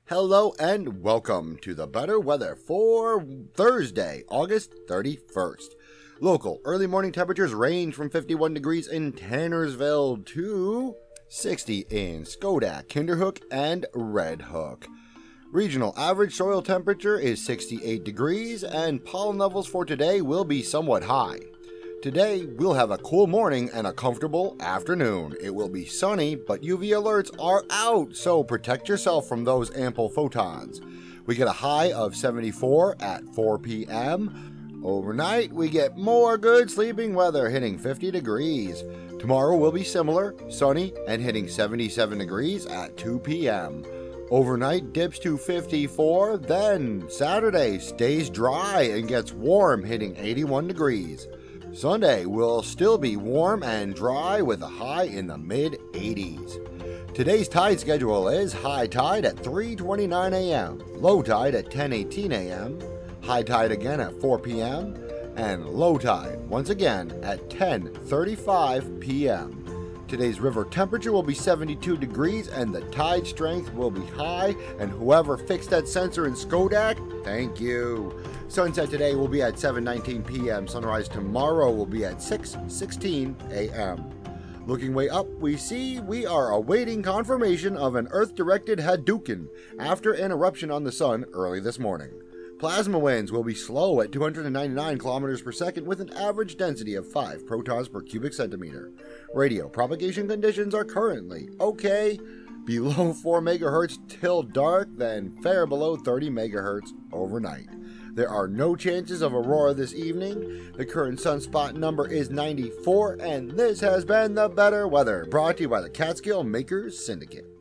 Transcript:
Hello and welcome to the better weather for Thursday, August 31st. Local early morning temperatures range from 51 degrees in Tannersville to 60 in Schodack, Kinderhook, and Red Hook. Regional average soil temperature is 68 degrees and pollen levels for today will be somewhat high. Today, we'll have a cool morning and a comfortable afternoon. It will be sunny, but UV alerts are out, so protect yourself from those ample photons. We get a high of 74 at 4 p.m. Overnight, we get more good sleeping weather, hitting 50 degrees. Tomorrow will be similar, sunny, and hitting 77 degrees at 2 p.m. Overnight dips to 54, then Saturday stays dry and gets warm, hitting 81 degrees. Sunday will still be warm and dry with a high in the mid-80s. Today's tide schedule is high tide at 3:29 a.m., low tide at 10:18 a.m., high tide again at 4 p.m., and low tide once again at 10:35 p.m. Today's river temperature will be 72 degrees and the tide strength will be high, and whoever fixed that sensor in Schodack, thank you. Sunset today will be at 7:19 p.m. Sunrise tomorrow will be at 6:16 a.m. Looking way up, we see we are awaiting confirmation of an Earth-directed Hadouken after an eruption on the sun early this morning. Plasma winds will be slow at 299 kilometers per second with an average density of 5 protons per cubic centimeter. Radio propagation conditions are currently okay, below 4 megahertz till dark, then fair below 30 megahertz overnight. There are no chances of aurora this evening. The current sunspot number is 94, and this has been the better weather, brought to you by the Catskill Makers Syndicate.